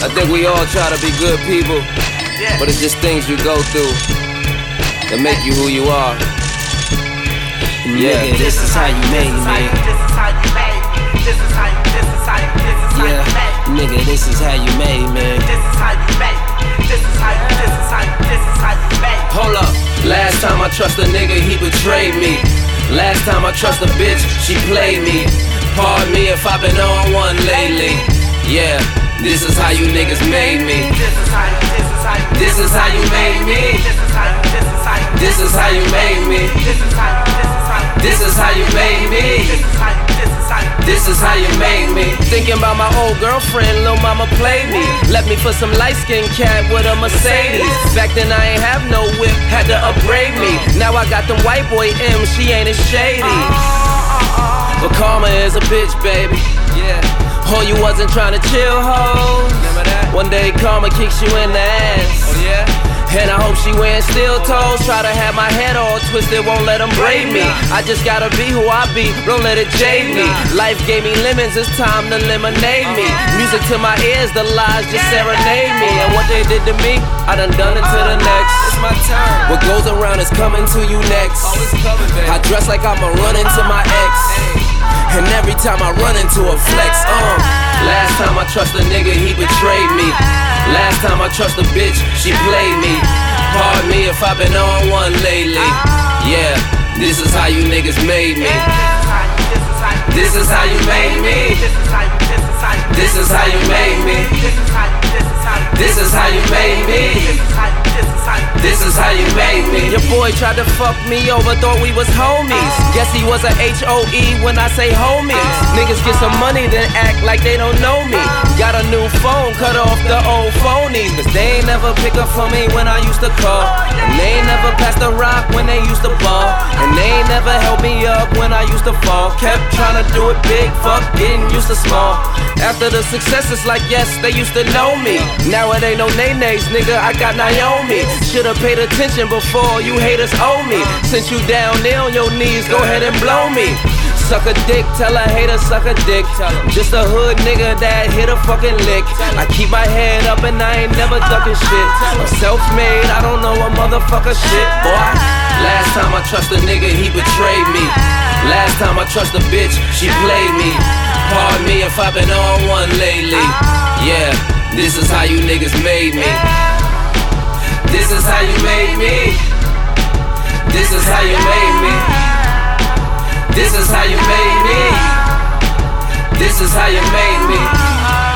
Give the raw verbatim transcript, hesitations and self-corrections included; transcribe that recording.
I think we all try to be good people, but it's just things you go through that make you who you are. Yeah, nigga, this is how you made me. This is how you made me. This is how you, this is how you, this is how Yeah, you made me. nigga, this is how you made me. This is how you made me. This is how you, this is how you, this is how you made me. hold up. Last time I trust a nigga, he betrayed me. Last time I trust a bitch, she played me. Pardon me if I've been on one lately. Yeah, this is how you niggas made me. This is how you, this is how you, This is how you made me. this is how you, this is how you, This is how you made me. this is how you, this is how you, This is how you made me. this is how you, this is how you. This is how you made me. Thinking about my old girlfriend, lil' mama played me. Left me for some light-skinned cat with a Mercedes. Back then I ain't have no whip, had to upgrade me. Now I got them white boy M's, she ain't as shady. But karma is a bitch, baby. Yeah. Oh, you wasn't trying to chill, ho. Remember that? One day karma kicks you in the ass. Oh yeah. And I hope she wearing steel toes. Try to have my head all twisted, won't let them braid me. I just gotta be who I be, don't let it jade me. Life gave me lemons, it's time to lemonade me. Music to my ears, the lies just serenade me. And what they did to me, I done done it to the next. It's my turn. What goes around is coming to you next. I dress like I'ma run into my ex. And every time I run into a flex, um last time I trust a nigga, he betrayed me. Last time I trust a bitch, she played me. Pardon me if I've been on one lately. Yeah, this is how you niggas made me. This is how you made me. This is how you made me. This is how you made me. This is how you made me. Your boy tried to fuck me over, thought we was homies. Guess he was a H O E when I say homies. Niggas get some money, then act like they don't know me. Got a new phone, cut off the old phonies. Cause they ain't never pick up for me when I used to call. And they ain't never passed the rock when they used to ball. And they ain't never helped me up when I used to fall. Kept trying to do it big, fuck getting used to small. After the success, it's like yes, they used to know me. Now it ain't no nay-nays, nigga, I got Naomi. Should've paid attention before you haters owe me. Since you down there on your knees, go ahead and blow me. Suck a dick, tell a hater suck a dick. Just a hood nigga that hit a fucking lick. I keep my head up and I ain't never ducking shit. I'm self-made, I don't know a motherfucker shit, boy. Last time I trust a nigga, he betrayed me. Last time I trust a bitch, she played me. Pardon me if I've been on one lately. Yeah, this is how you niggas made me. This is how you made me. This is how you made me. This is how you made me. This is how you made me.